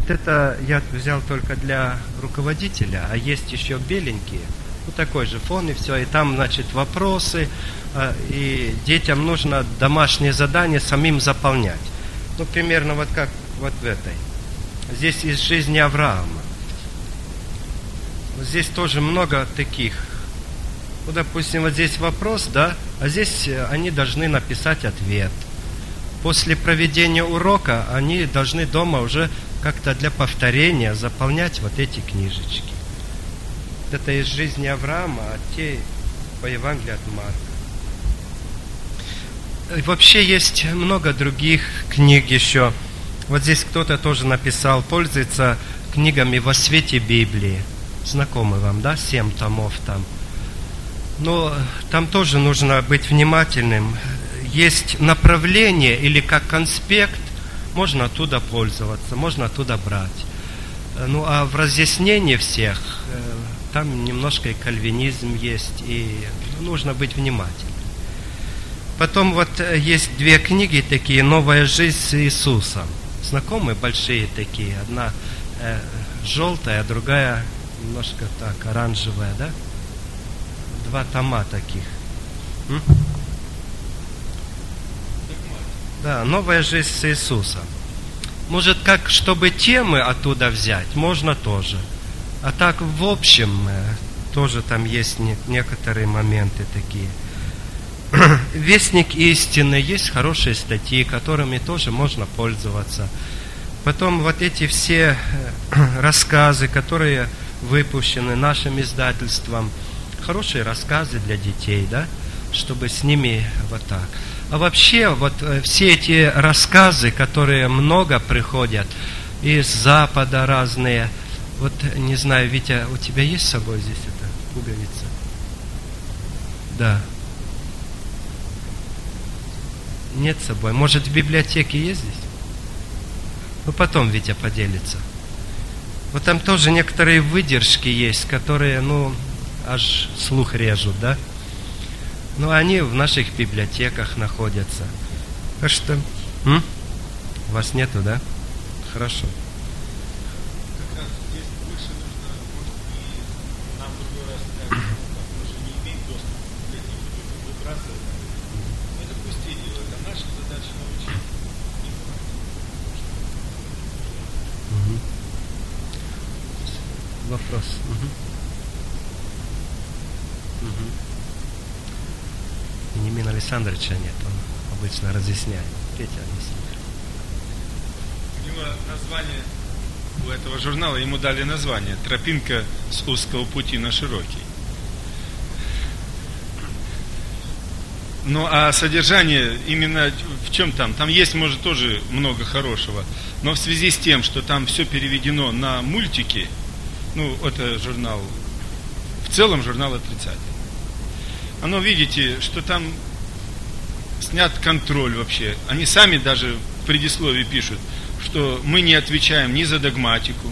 Это я взял только для руководителя, а есть еще беленькие, такой же фон и все, и там, вопросы, и детям нужно домашнее задание самим заполнять. Примерно вот как вот в этой. Здесь из жизни Авраама. Здесь тоже много таких. Допустим, вот здесь вопрос, да, а здесь они должны написать ответ. После проведения урока они должны дома уже как-то для повторения заполнять вот эти книжечки. Это из жизни Авраама, а те по Евангелию от Марка. И вообще есть много других книг еще. Вот здесь кто-то тоже написал, пользуется книгами «Во свете Библии». Знакомы вам, да? 7 томов там. Но там тоже нужно быть внимательным. Есть направление или как конспект, можно оттуда пользоваться, можно оттуда брать. А в разъяснении всех, там немножко и кальвинизм есть, и нужно быть внимательным. Потом вот есть 2 книги такие, «Новая жизнь с Иисусом». Знакомые, большие такие. Одна желтая, а другая немножко так, оранжевая, да? 2 тома таких. Да, «Новая жизнь с Иисусом». Может, как, чтобы темы оттуда взять, можно тоже. А так, в общем, тоже там есть некоторые моменты такие. «Вестник истины», есть хорошие статьи, которыми тоже можно пользоваться. Потом вот эти все рассказы, которые выпущены нашим издательством, хорошие рассказы для детей, да, чтобы с ними вот так. А вообще, вот все эти рассказы, которые много приходят из Запада разные, вот, не знаю, Витя, у тебя есть с собой здесь эта пуговица? Да. Нет с собой. Может, в библиотеке есть здесь? Потом Витя поделится. Вот там тоже некоторые выдержки есть, которые, аж слух режут, да? Они в наших библиотеках находятся. Так что... У вас нету, да? Хорошо. Как раз здесь больше нужно, может, и нам в другой раз, мы же не имеем доступа к этим выбрасывать. Это пусть и делают, а наша задача научить их. Вопрос. Вениамина Александровича нет, он обычно разъясняет. Петя объясняет. У него название, у этого журнала ему дали название «Тропинка с узкого пути на широкий». А содержание именно в чем там? Там есть, может, тоже много хорошего, но в связи с тем, что там все переведено на мультики, это журнал, в целом журнал отрицательный. Видите, что там снят контроль вообще. Они сами даже в предисловии пишут, что мы не отвечаем ни за догматику,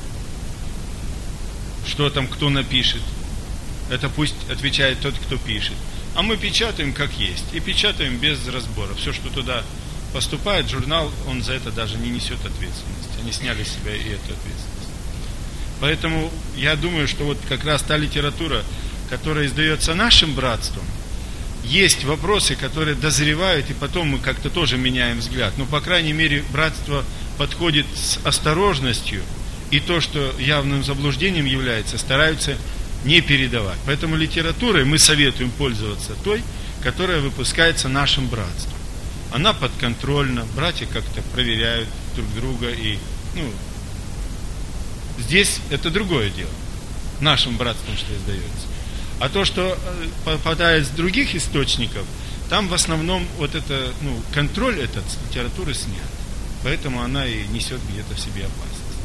что там кто напишет. Это пусть отвечает тот, кто пишет. А мы печатаем как есть. И печатаем без разбора. Все, что туда поступает, журнал, он за это даже не несет ответственности. Они сняли с себя и эту ответственность. Поэтому я думаю, что вот как раз та литература, которая издается нашим братством, есть вопросы, которые дозревают, и потом мы как-то тоже меняем взгляд. По крайней мере, братство подходит с осторожностью, и то, что явным заблуждением является, стараются не передавать. Поэтому литературой мы советуем пользоваться той, которая выпускается нашим братством. Она подконтрольна, братья как-то проверяют друг друга, и, здесь это другое дело, нашим братством, что издается. А то, что попадает с других источников, там в основном вот это, контроль этот с литературы снят. Поэтому она и несет где-то в себе опасность.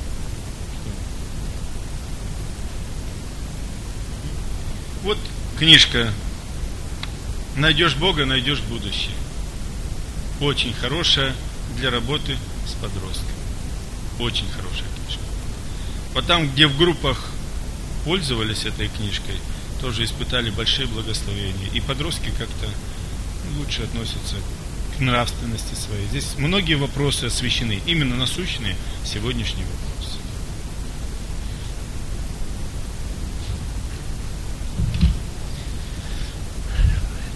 Вот книжка «Найдешь Бога, найдешь будущее». Очень хорошая для работы с подростками. Очень хорошая книжка. Там, где в группах пользовались этой книжкой, тоже испытали большие благословения. И подростки как-то лучше относятся к нравственности своей. Здесь многие вопросы освещены, именно насущные сегодняшний вопрос.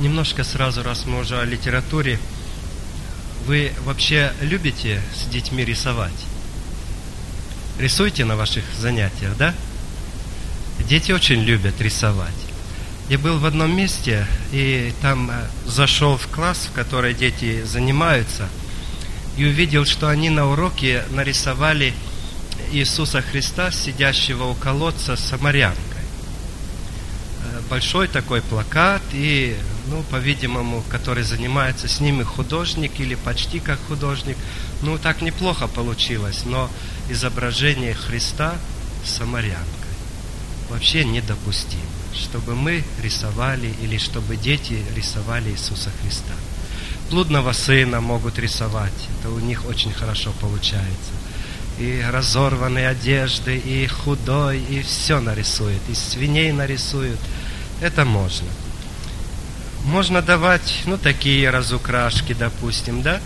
Немножко сразу, раз мы уже о литературе. Вы вообще любите с детьми рисовать? Рисуете на ваших занятиях, да? Дети очень любят рисовать. Я был в одном месте, и там зашел в класс, в котором дети занимаются, и увидел, что они на уроке нарисовали Иисуса Христа, сидящего у колодца с самарянкой. Большой такой плакат, и, по-видимому, который занимается с ними художник или почти как художник. Так неплохо получилось, но изображение Христа с самарянкой вообще недопустимо, чтобы мы рисовали или чтобы дети рисовали Иисуса Христа. Блудного сына могут рисовать, это у них очень хорошо получается. И разорванные одежды, и худой, и все нарисуют, и свиней нарисуют. Это можно. Можно давать, такие разукрашки, допустим, да?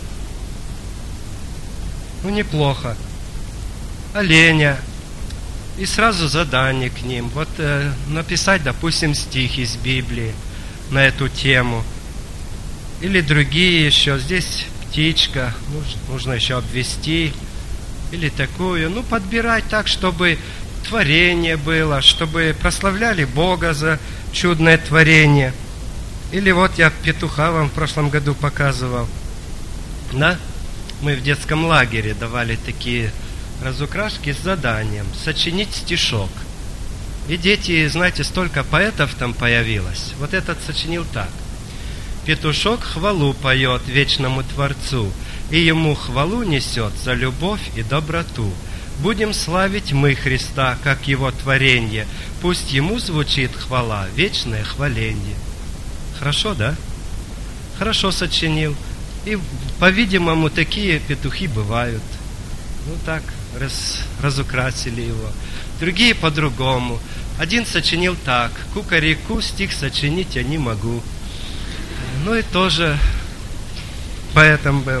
Неплохо. Оленя. И сразу задание к ним. Написать, допустим, стих из Библии на эту тему. Или другие еще. Здесь птичка. Нужно еще обвести. Или такую. Подбирать так, чтобы творение было, чтобы прославляли Бога за чудное творение. Или я петуха вам в прошлом году показывал. Да? Мы в детском лагере давали такие разукрашки с заданием сочинить стишок. И дети, знаете, столько поэтов там появилось. Этот сочинил так. Петушок хвалу поет вечному Творцу, и ему хвалу несет за любовь и доброту. Будем славить мы Христа, как Его творенье, пусть Ему звучит хвала, вечное хваленье. Хорошо, да? Хорошо сочинил. И, по-видимому, такие петухи бывают. Так, разукрасили его. Другие по-другому. Один сочинил так. Кукареку стих сочинить я не могу. И тоже поэтом был.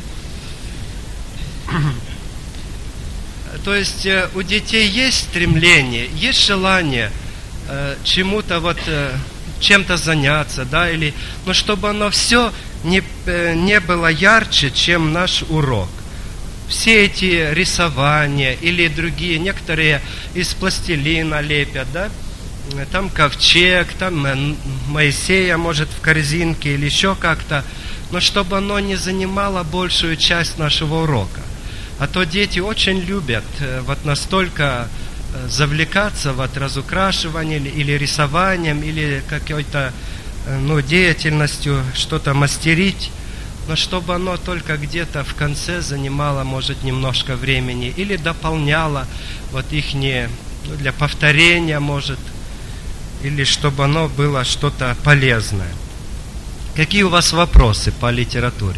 То есть у детей есть стремление, есть желание чему-то чем-то заняться, да, но чтобы оно все не было ярче, чем наш урок. Все эти рисования или другие, некоторые из пластилина лепят, да, там ковчег, там Моисея, может, в корзинке или еще как-то, но чтобы оно не занимало большую часть нашего урока. А то дети очень любят настолько завлекаться разукрашиванием или рисованием, или какой-то деятельностью, что-то мастерить, но чтобы оно только где-то в конце занимало, может, немножко времени, или дополняло ихние, для повторения, может, или чтобы оно было что-то полезное. Какие у вас вопросы по литературе?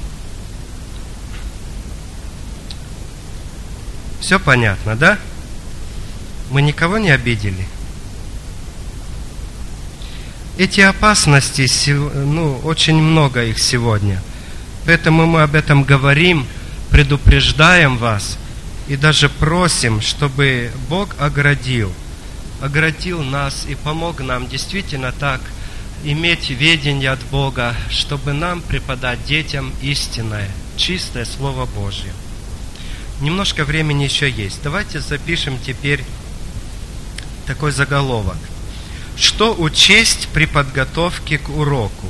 Все понятно, да? Мы никого не обидели? Эти опасности, очень много их сегодня. Поэтому мы об этом говорим, предупреждаем вас и даже просим, чтобы Бог оградил нас и помог нам действительно так иметь ведение от Бога, чтобы нам преподать детям истинное, чистое Слово Божье. Немножко времени еще есть. Давайте запишем теперь такой заголовок. Что учесть при подготовке к уроку?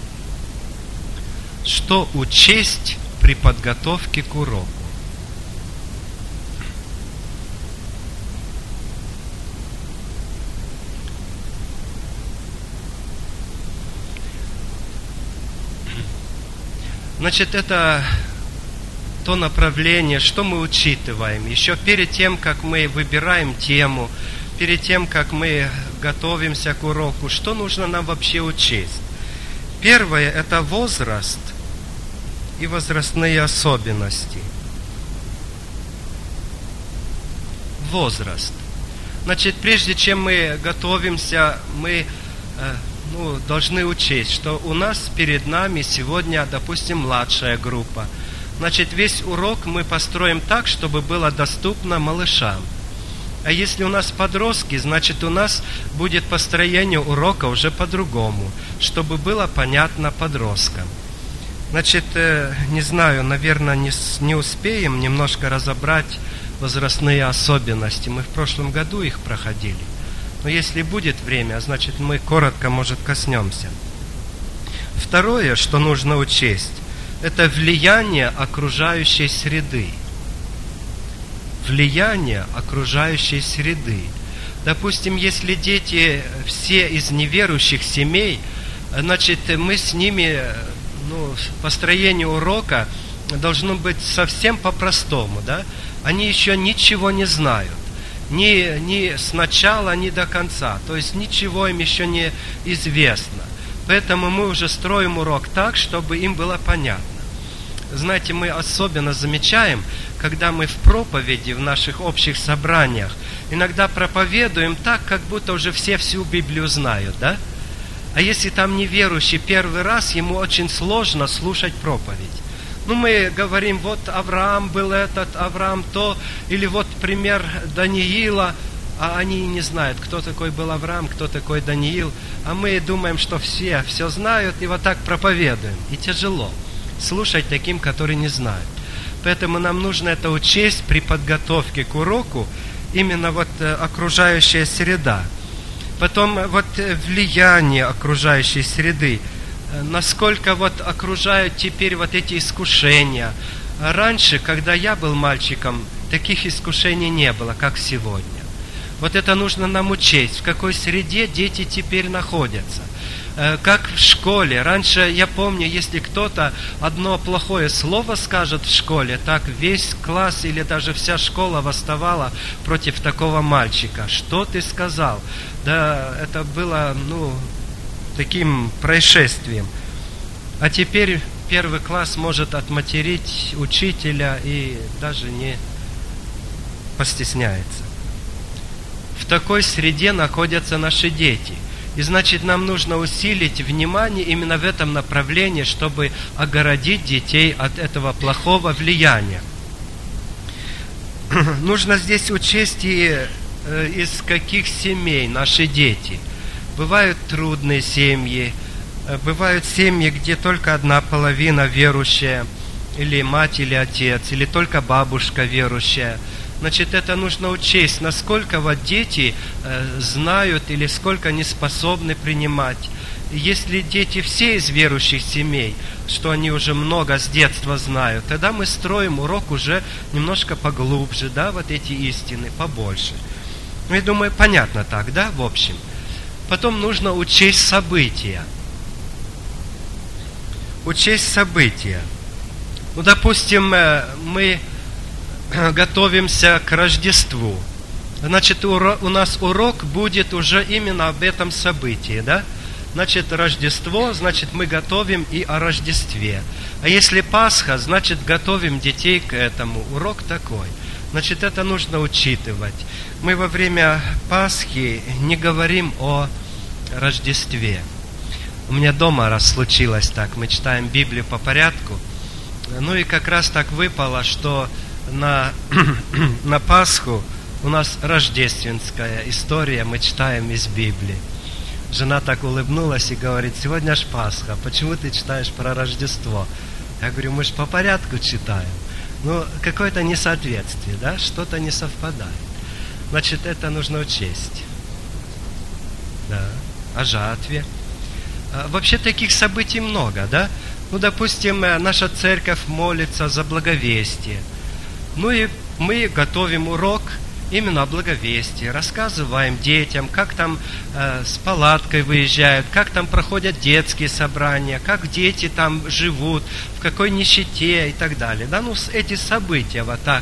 Что учесть при подготовке к уроку? Значит, это то направление, что мы учитываем. Еще перед тем, как мы выбираем тему, перед тем, как мы готовимся к уроку, что нужно нам вообще учесть? Первое – это возраст и возрастные особенности. Возраст. Значит, прежде чем мы готовимся, мы должны учесть, что у нас перед нами сегодня, допустим, младшая группа. Значит, весь урок мы построим так, чтобы было доступно малышам. А если у нас подростки, значит у нас будет построение урока уже по-другому, чтобы было понятно подросткам. Значит, не знаю, наверное, не успеем немножко разобрать возрастные особенности. Мы в прошлом году их проходили. Но если будет время, значит мы коротко, может, коснемся. Второе, что нужно учесть, это влияние окружающей среды. Влияние окружающей среды. Допустим, если дети все из неверующих семей, значит, мы с ними, построение урока должно быть совсем по-простому, да? Они еще ничего не знают. Ни с начала, ни до конца. То есть ничего им еще не известно. Поэтому мы уже строим урок так, чтобы им было понятно. Знаете, мы особенно замечаем, когда мы в проповеди, в наших общих собраниях, иногда проповедуем так, как будто уже все всю Библию знают, да? А если там неверующий первый раз, ему очень сложно слушать проповедь. Мы говорим, вот Авраам был этот, Авраам то, или вот пример Даниила, а они не знают, кто такой был Авраам, кто такой Даниил, а мы думаем, что все знают, и вот так проповедуем. И тяжело слушать таким, которые не знают. Поэтому нам нужно это учесть при подготовке к уроку, именно окружающая среда. Потом влияние окружающей среды. Насколько окружают теперь эти искушения. Раньше, когда я был мальчиком, таких искушений не было, как сегодня. Это нужно нам учесть, в какой среде дети теперь находятся. Как в школе. Раньше, я помню, если кто-то одно плохое слово скажет в школе, так весь класс или даже вся школа восставала против такого мальчика. Что ты сказал? Да, это было, таким происшествием. А теперь первый класс может отматерить учителя и даже не постесняется. В такой среде находятся наши дети. И значит, нам нужно усилить внимание именно в этом направлении, чтобы огородить детей от этого плохого влияния. Нужно здесь учесть и из каких семей наши дети. Бывают трудные семьи, бывают семьи, где только одна половина верующая, или мать, или отец, или только бабушка верующая. Значит, это нужно учесть, насколько дети знают или сколько они способны принимать. Если дети все из верующих семей, что они уже много с детства знают, тогда мы строим урок уже немножко поглубже, да, эти истины, побольше. Я думаю, понятно так, да, в общем. Потом нужно учесть события. Учесть события. Допустим, мы готовимся к Рождеству. Значит, у нас урок будет уже именно об этом событии, да? Значит, Рождество, значит, мы готовим и о Рождестве. А если Пасха, значит, готовим детей к этому. Урок такой. Значит, это нужно учитывать. Мы во время Пасхи не говорим о Рождестве. У меня дома раз случилось так. Мы читаем Библию по порядку. И как раз так выпало, что на Пасху у нас рождественская история, мы читаем из Библии. Жена так улыбнулась и говорит: сегодня ж Пасха, почему ты читаешь про Рождество? Я говорю: мы же по порядку читаем. Какое-то несоответствие, да, что-то не совпадает. Значит, это нужно учесть. Да, о жатве. Вообще таких событий много, да? Допустим, наша церковь молится за благовестие. И мы готовим урок именно о благовестии, рассказываем детям, как там с палаткой выезжают, как там проходят детские собрания, как дети там живут, в какой нищете и так далее. Да, эти события так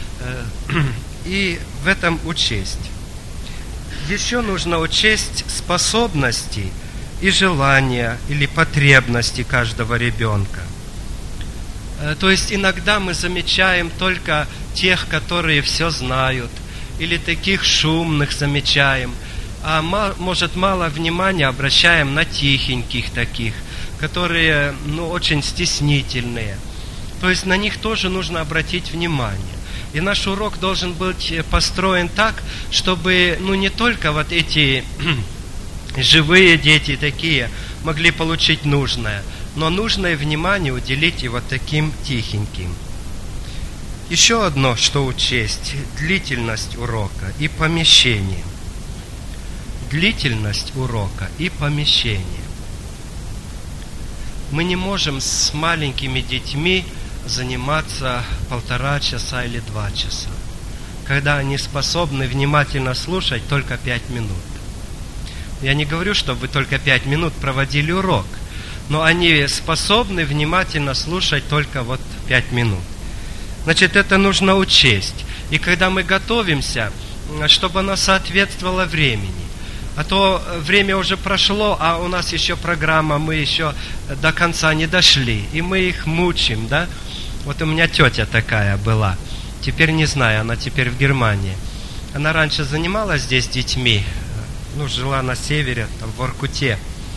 и в этом учесть. Еще нужно учесть способности и желания или потребности каждого ребенка. То есть иногда мы замечаем только тех, которые все знают, или таких шумных замечаем, а может мало внимания обращаем на тихеньких таких, которые очень стеснительные. То есть на них тоже нужно обратить внимание. И наш урок должен быть построен так, чтобы не только вот эти живые дети такие могли получить нужное, но нужное внимание уделить и вот таким тихеньким. Еще одно, что учесть: длительность урока и помещение. Длительность урока и помещение. Мы не можем с маленькими детьми заниматься 1,5 часа или 2 часа, когда они способны внимательно слушать только 5 минут. Я не говорю, чтобы вы только 5 минут проводили урок, но они способны внимательно слушать только 5 минут. Значит, это нужно учесть. И когда мы готовимся, чтобы оно соответствовало времени. А то время уже прошло, а у нас еще программа, мы еще до конца не дошли. И мы их мучим, да? Вот у меня тетя такая была. Теперь не знаю, она теперь в Германии. Она раньше занималась здесь детьми. Жила на севере, там в Воркуте.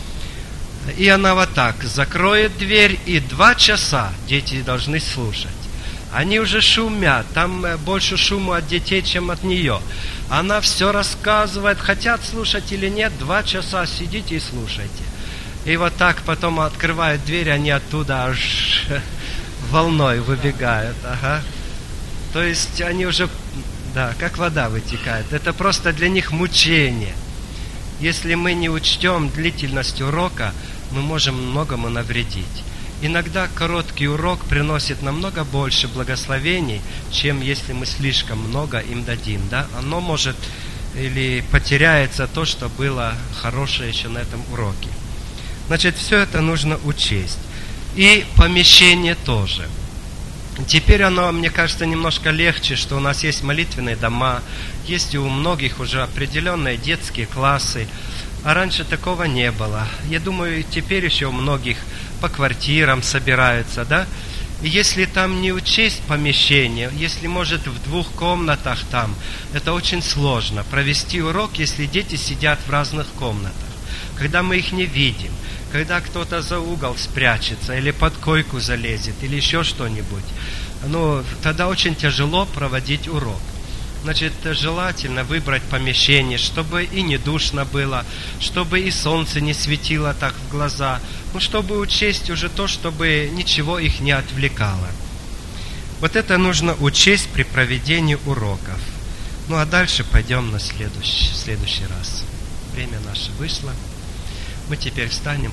И она вот так закроет дверь, и 2 часа дети должны слушать. Они уже шумят, там больше шума от детей, чем от нее. Она все рассказывает, хотят слушать или нет, 2 часа сидите и слушайте. И вот так потом открывают дверь, они оттуда аж волной выбегают. Ага. То есть они уже, как вода вытекает. Это просто для них мучение. Если мы не учтем длительность урока, мы можем многому навредить. Иногда короткий урок приносит намного больше благословений, чем если мы слишком много им дадим. Да? Оно может или потеряется то, что было хорошее еще на этом уроке. Значит, все это нужно учесть. И помещение тоже. Теперь оно, мне кажется, немножко легче, что у нас есть молитвенные дома, есть и у многих уже определенные детские классы, а раньше такого не было. Я думаю, теперь еще у многих по квартирам собираются, да? И если там не учесть помещение, если, может, в 2 комнатах там, это очень сложно провести урок, если дети сидят в разных комнатах, когда мы их не видим, когда кто-то за угол спрячется, или под койку залезет, или еще что-нибудь. Тогда очень тяжело проводить урок. Значит, желательно выбрать помещение, чтобы и не душно было, чтобы и солнце не светило так в глаза, чтобы учесть уже то, чтобы ничего их не отвлекало. Вот это нужно учесть при проведении уроков. А дальше пойдем на следующий раз. Время наше вышло. Мы теперь встанем.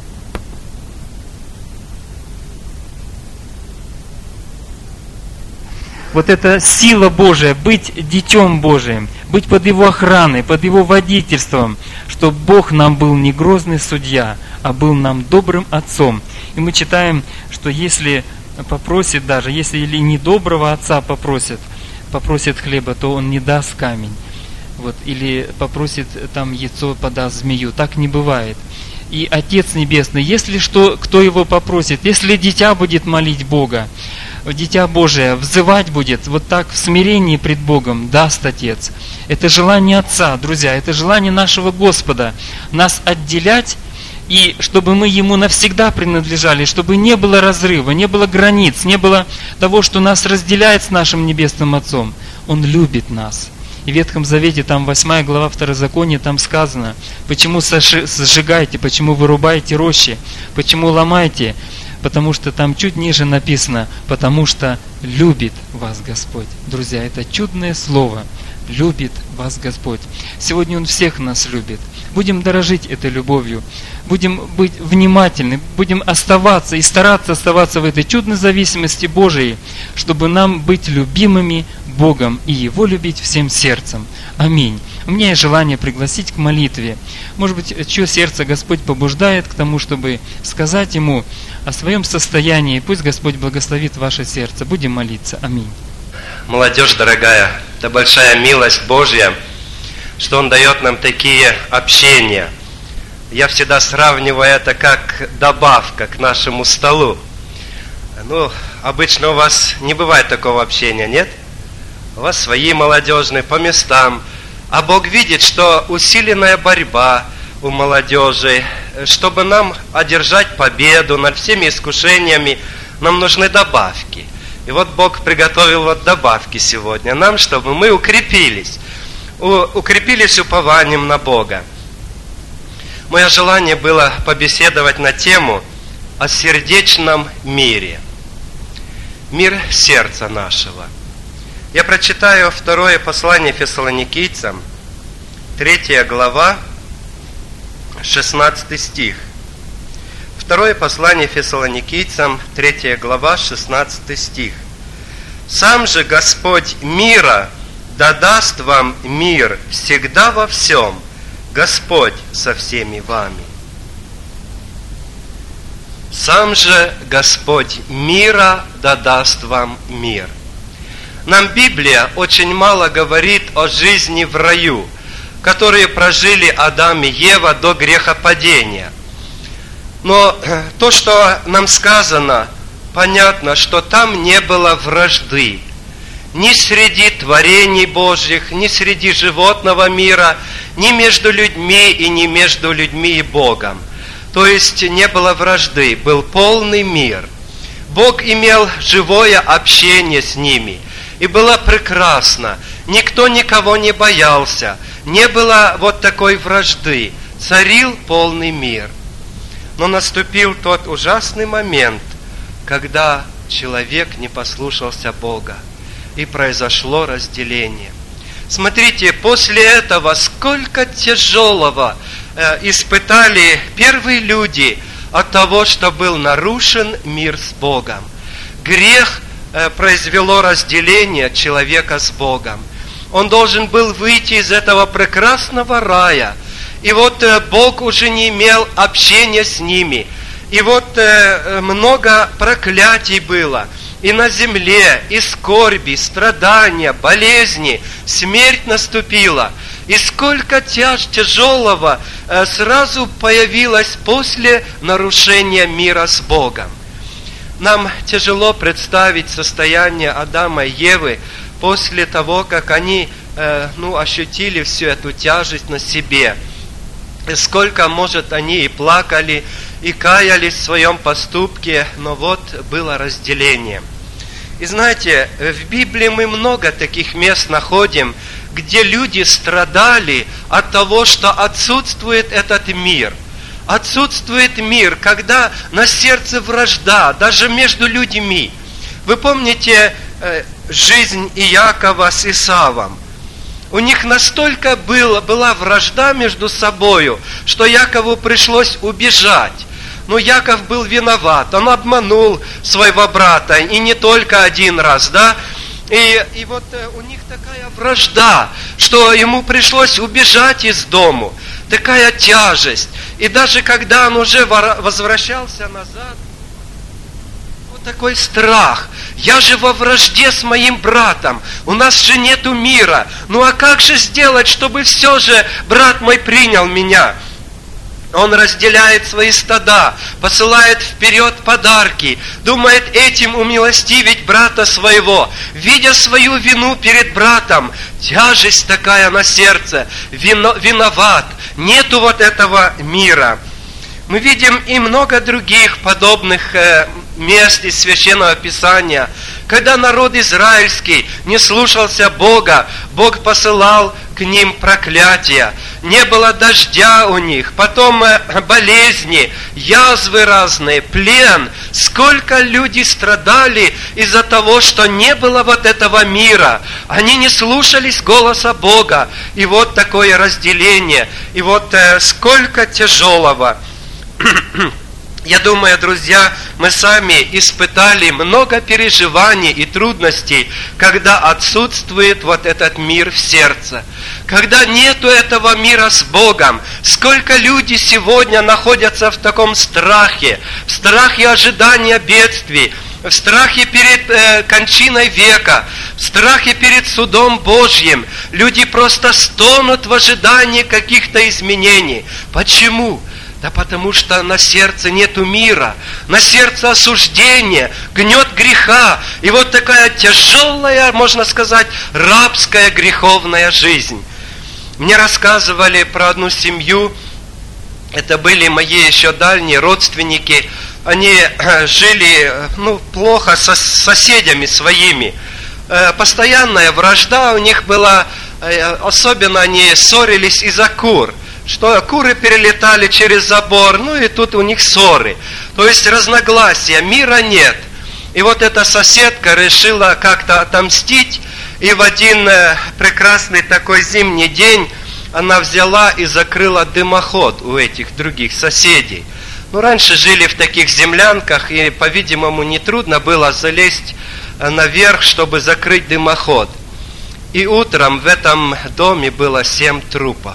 Вот эта сила Божия, быть детем Божиим, быть под Его охраной, под Его водительством, чтобы Бог нам был не грозный судья, а был нам добрым отцом. И мы читаем, что если попросит даже, если или недоброго отца попросит хлеба, то он не даст камень. Или попросит яйцо, подаст змею. Так не бывает. И Отец Небесный, если что, кто его попросит, если дитя будет молить Бога, дитя Божие взывать будет так в смирении пред Богом, даст Отец. Это желание Отца, друзья, это желание нашего Господа, нас отделять, и чтобы мы Ему навсегда принадлежали, чтобы не было разрыва, не было границ, не было того, что нас разделяет с нашим Небесным Отцом. Он любит нас. И в Ветхом Завете, 8 глава Второзакония, там сказано, почему сжигаете, почему вырубаете рощи, почему ломаете, потому что там чуть ниже написано, потому что любит вас Господь. Друзья, это чудное слово. Любит вас Господь. Сегодня Он всех нас любит. Будем дорожить этой любовью. Будем быть внимательны. Будем оставаться и стараться оставаться в этой чудной зависимости Божией, чтобы нам быть любимыми Богом и Его любить всем сердцем. Аминь. У меня есть желание пригласить к молитве. Может быть, чье сердце Господь побуждает к тому, чтобы сказать Ему о своем состоянии. Пусть Господь благословит ваше сердце. Будем молиться. Аминь. Молодежь дорогая, это большая милость Божья, что Он дает нам такие общения. Я всегда сравниваю это как добавка к нашему столу. Обычно у вас не бывает такого общения, нет? У вас свои молодежные по местам. А Бог видит, что усиленная борьба у молодежи, чтобы нам одержать победу над всеми искушениями, нам нужны добавки. И вот Бог приготовил вот добавки сегодня нам, чтобы мы укрепились упованием на Бога. Мое желание было побеседовать на тему о сердечном мире. Мир сердца нашего. Я прочитаю второе послание Фессалоникийцам, 3 глава, 16 стих. Второе послание Фессалоникийцам, 3 глава, 16 стих. «Сам же Господь мира да даст вам мир всегда во всем, Господь со всеми вами». Сам же Господь мира да даст вам мир. Нам Библия очень мало говорит о жизни в раю, которые прожили Адам и Ева до грехопадения. Но то, что нам сказано, понятно, что там не было вражды. Ни среди творений Божьих, ни среди животного мира, ни между людьми и не между людьми и Богом. То есть не было вражды, был полный мир. Бог имел живое общение с ними. И было прекрасно. Никто никого не боялся. Не было вот такой вражды. Царил полный мир. Но наступил тот ужасный момент, когда человек не послушался Бога. И произошло разделение. Смотрите, после этого сколько тяжелого испытали первые люди от того, что был нарушен мир с Богом. Грех произвело разделение человека с Богом. Он должен был выйти из этого прекрасного рая. И вот Бог уже не имел общения с ними. И вот много проклятий было. И на земле, и скорби, страдания, болезни, смерть наступила. И сколько тяжелого сразу появилось после нарушения мира с Богом. Нам тяжело представить состояние Адама и Евы после того, как они ощутили всю эту тяжесть на себе. И сколько, может, они и плакали, и каялись в своем поступке, но вот было разделение. И знаете, в Библии мы много таких мест находим, где люди страдали от того, что отсутствует этот мир. Отсутствует мир, когда на сердце вражда, даже между людьми. Вы помните жизнь Иакова с Исавом? У них настолько была вражда между собою, что Якову пришлось убежать. Но Яков был виноват, он обманул своего брата, и не только один раз, да? И вот у них такая вражда, что ему пришлось убежать из дому. Такая тяжесть. И даже когда он уже возвращался назад, вот такой страх. Я же во вражде с моим братом. У нас же нету мира. Ну а как же сделать, чтобы все же брат мой принял меня? Он разделяет свои стада, посылает вперед подарки, думает этим умилостивить брата своего, видя свою вину перед братом, тяжесть такая на сердце, виноват, нету вот этого мира. Мы видим и много других подобных мест из Священного Писания, когда народ израильский не слушался Бога, Бог посылал к ним проклятия, не было дождя у них, потом болезни, язвы разные, плен. Сколько люди страдали из-за того, что не было вот этого мира. Они не слушались голоса Бога. И вот такое разделение, и вот сколько тяжелого. Я думаю, друзья, мы сами испытали много переживаний и трудностей, когда отсутствует вот этот мир в сердце. Когда нету этого мира с Богом. Сколько людей сегодня находятся в таком страхе, в страхе ожидания бедствий, в страхе перед кончиной века, в страхе перед судом Божьим. Люди просто стонут в ожидании каких-то изменений. Почему? Да потому что на сердце нету мира, на сердце осуждение, гнет греха. И вот такая тяжелая, можно сказать, рабская греховная жизнь. Мне рассказывали про одну семью, это были мои еще дальние родственники. они жили плохо с соседями своими. Постоянная вражда у них была, особенно они ссорились из-за кур, что куры перелетали через забор, и тут у них ссоры. То есть разногласия, мира нет. И вот эта соседка решила как-то отомстить, и в один прекрасный такой зимний день она взяла и закрыла дымоход у этих других соседей. Раньше жили в таких землянках, и, по-видимому, нетрудно было залезть наверх, чтобы закрыть дымоход. И утром в этом доме было 7 трупов.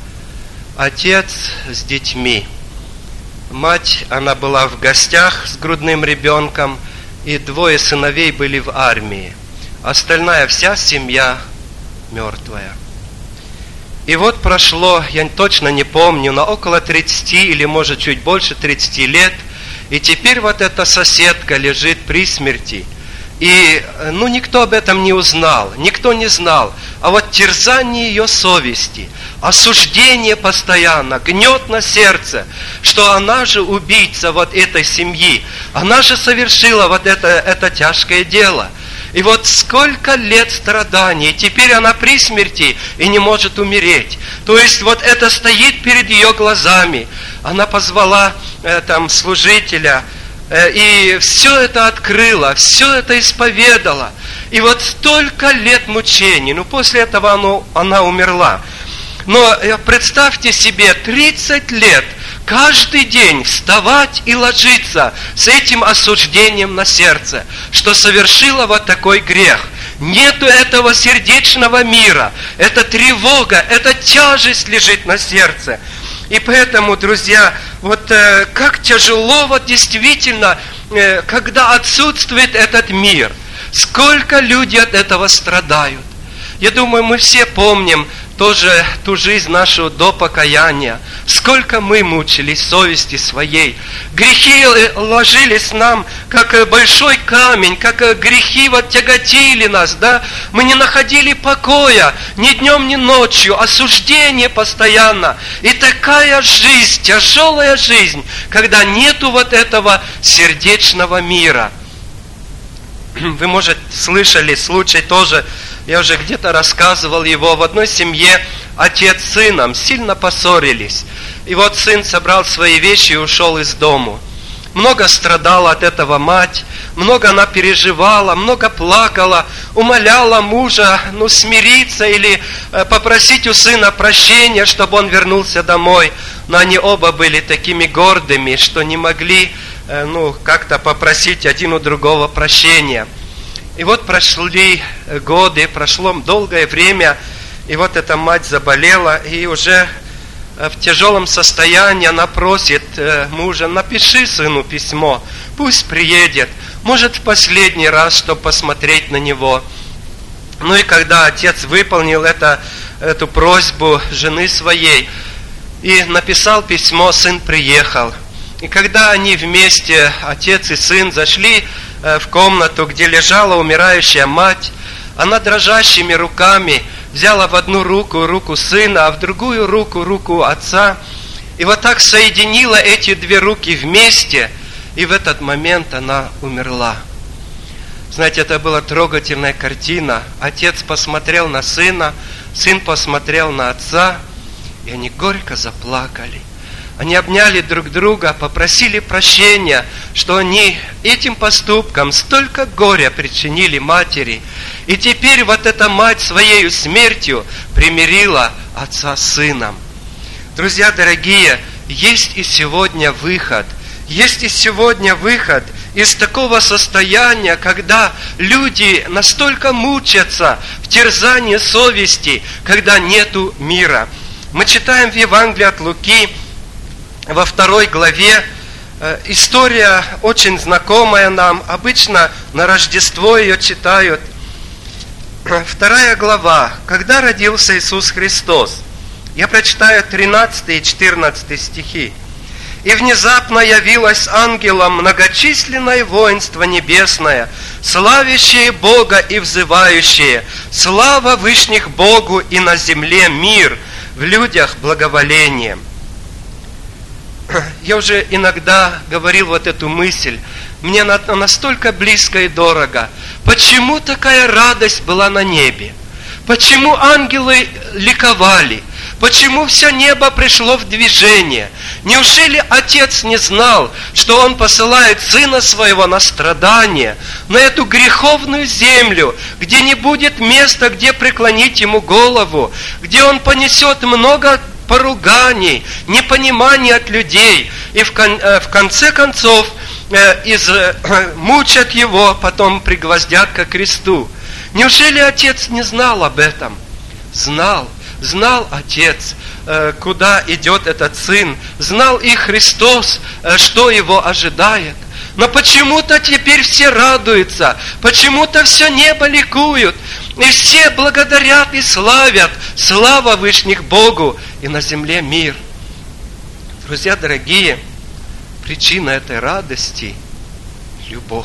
Отец с детьми. Мать, она была в гостях с грудным ребенком, и 2 сыновей были в армии. Остальная вся семья мертвая. И вот прошло, я точно не помню, но около 30 или может чуть больше 30 лет, и теперь вот эта соседка лежит при смерти. И никто об этом не узнал, никто не знал. А вот терзание ее совести, осуждение постоянно, гнет на сердце, что она же убийца вот этой семьи, она же совершила вот это тяжкое дело. И вот сколько лет страданий, теперь она при смерти и не может умереть. То есть вот это стоит перед ее глазами. Она позвала служителя, и все это открыла, все это исповедала. И вот столько лет мучений, после этого она умерла. Но представьте себе, 30 лет каждый день вставать и ложиться с этим осуждением на сердце, что совершила вот такой грех. Нету этого сердечного мира, это тревога, эта тяжесть лежит на сердце. И поэтому, друзья, как тяжело действительно, когда отсутствует этот мир. Сколько люди от этого страдают. Я думаю, мы все помним тоже ту жизнь нашу до покаяния. Сколько мы мучились совести своей. Грехи ложились нам, как большой камень, как грехи тяготили нас, да? Мы не находили покоя ни днем, ни ночью, осуждение постоянно. И такая жизнь, тяжелая жизнь, когда нету этого сердечного мира. Вы, может, слышали случай тоже, я уже где-то рассказывал его, в одной семье отец с сыном сильно поссорились. И вот сын собрал свои вещи и ушел из дому. Много страдала от этого мать, много она переживала, много плакала, умоляла мужа смириться или попросить у сына прощения, чтобы он вернулся домой. Но они оба были такими гордыми, что не могли как-то попросить один у другого прощения. И вот прошли годы, прошло долгое время, и вот эта мать заболела, и уже в тяжелом состоянии она просит мужа: напиши сыну письмо, пусть приедет, может в последний раз, чтобы посмотреть на него. И когда отец выполнил эту просьбу жены своей и написал письмо, сын приехал. И когда они вместе, отец и сын, зашли в комнату, где лежала умирающая мать, она дрожащими руками взяла в одну руку сына, а в другую руку отца, и вот так соединила эти 2 руки вместе, и в этот момент она умерла. Знаете, это была трогательная картина. Отец посмотрел на сына, сын посмотрел на отца, и они горько заплакали. Они обняли друг друга, попросили прощения, что они этим поступком столько горя причинили матери. И теперь вот эта мать своей смертью примирила отца с сыном. Друзья дорогие, есть и сегодня выход. Есть и сегодня выход из такого состояния, когда люди настолько мучатся в терзании совести, когда нету мира. Мы читаем в Евангелии от Луки, во 2 главе, история очень знакомая нам, обычно на Рождество ее читают. 2 глава, когда родился Иисус Христос. Я прочитаю 13 и 14 стихи. «И внезапно явилось ангелам многочисленное воинство небесное, славящее Бога и взывающее: слава вышних Богу и на земле мир, в людях благоволение». я уже иногда говорил вот эту мысль, мне она настолько близко и дорого. Почему такая радость была на небе? Почему ангелы ликовали? Почему все небо пришло в движение? Неужели Отец не знал, что Он посылает Сына Своего на страдания, на эту греховную землю, где не будет места, где преклонить Ему голову, где Он понесет много поруганий, непонимания от людей, и в конце концов мучат Его, потом пригвоздят ко кресту? Неужели Отец не знал об этом? Знал Отец, куда идет этот Сын, знал и Христос, что Его ожидает. Но почему-то теперь все радуются, почему-то все небо ликуют, и все благодарят и славят. Слава вышних Богу, и на земле мир. Друзья дорогие, причина этой радости – любовь.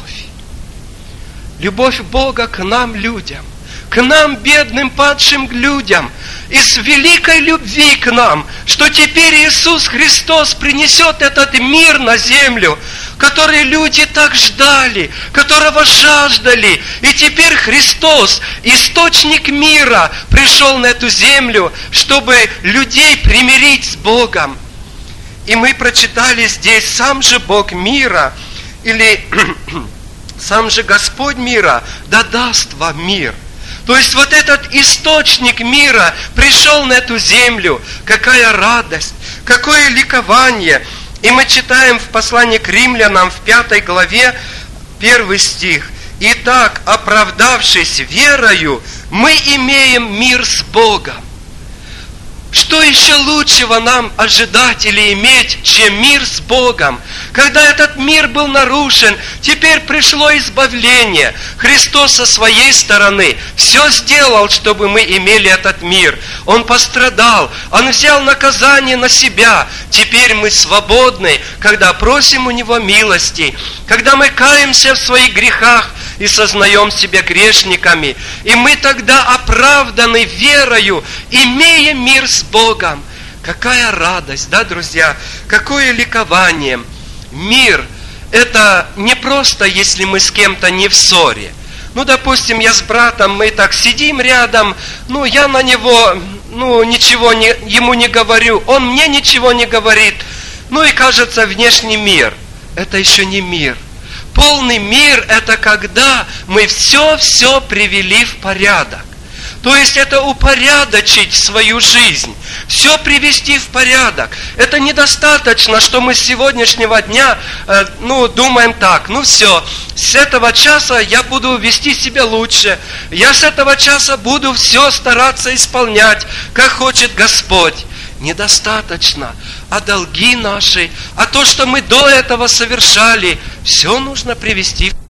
Любовь Бога к нам, людям, к нам, бедным, падшим людям, из великой любви к нам, что теперь Иисус Христос принесет этот мир на землю, который люди так ждали, которого жаждали. И теперь Христос, источник мира, пришел на эту землю, чтобы людей примирить с Богом. И мы прочитали здесь: сам же Бог мира, или сам же Господь мира, да даст вам мир. То есть вот этот источник мира пришел на эту землю. Какая радость, какое ликование. И мы читаем в послании к римлянам в 5 главе 1 стих. «Итак, оправдавшись верою, мы имеем мир с Богом». Что еще лучшего нам ожидать или иметь, чем мир с Богом? Когда этот мир был нарушен, теперь пришло избавление. Христос со своей стороны все сделал, чтобы мы имели этот мир. Он пострадал, Он взял наказание на себя. Теперь мы свободны, когда просим у Него милости, когда мы каемся в своих грехах и сознаем себя грешниками. И мы тогда оправданы верою, имея мир с Богом. Какая радость, да, друзья? Какое ликование! Мир – это не просто, если мы с кем-то не в ссоре. Ну, допустим, я с братом, мы так сидим рядом, я на него, ничего ему не говорю, он мне ничего не говорит. И кажется, внешний мир – это еще не мир. Полный мир – это когда мы все привели в порядок. То есть это упорядочить свою жизнь, все привести в порядок. Это недостаточно, что мы с сегодняшнего дня думаем так: все, с этого часа я буду вести себя лучше, я с этого часа буду все стараться исполнять, как хочет Господь. Недостаточно. А долги наши, а то, что мы до этого совершали, все нужно привести в порядок.